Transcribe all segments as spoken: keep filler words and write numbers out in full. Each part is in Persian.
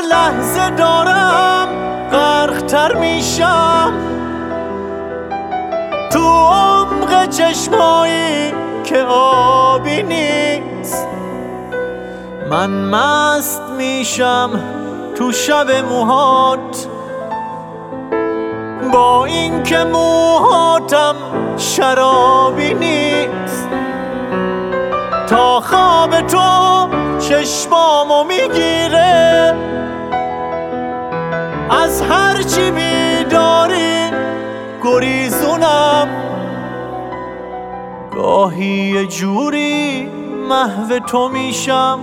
هر لحظه دارم غرق‌تر میشم تو عمق چشمایی که آبی نیست. من مست میشم تو شب موهات، با این که موهاتم شرابی نیست. تا خواب تو چشمامو میگیره، از هرچی بیداری گریزونم. گاهی یه جوری محو تو میشم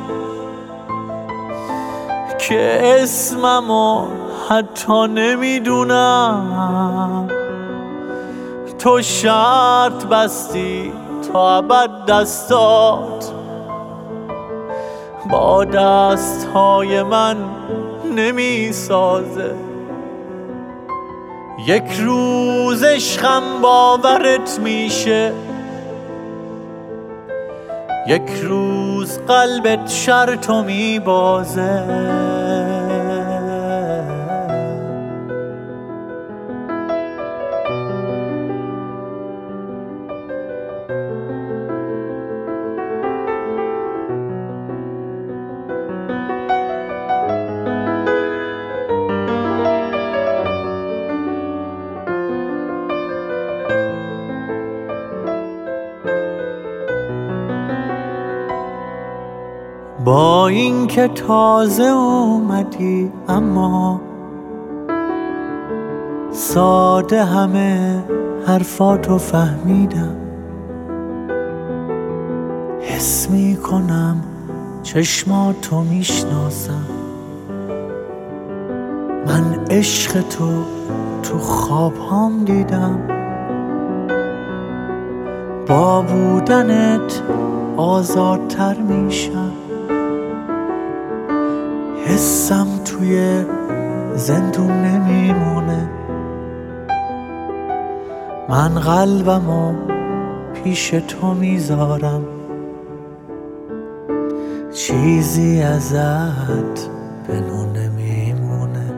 که اسممو حتی نمیدونم. تو شرط بستی تا ابد دستات با دستهای من نمیسازه. یک روز عشقم باورت میشه، یک روز قلبت شرطو میبازه. با این که تازه اومدی اما ساده همه حرفاتو فهمیدم. حس میکنم چشماتو میشناسم. من عشق تو تو خوابهام دیدم. با بودنت آزادتر میشم. حسم توی زندون نمیمونه. من قلبمو پیش تو میذارم. چیزی ازت به نو نمیمونه.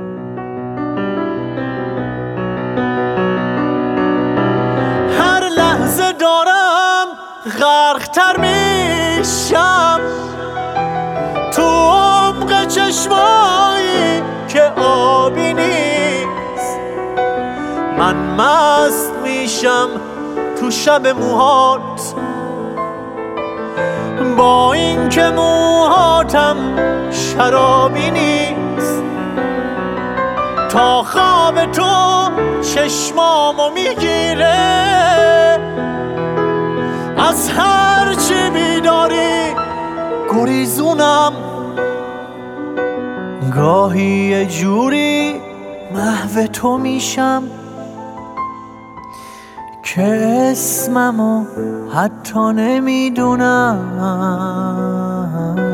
هر لحظه دارم غرق‌تر میشم تو عمق چشمایی که آبی نیست. من مست میشم تو شب موهات، با این که موهاتم شرابی نیست. تا خواب تو چشمامو میگیره، از هرچی بیداری گریزونم. گاهی یه جوری محو تو میشم که اسممو حتی نمیدونم.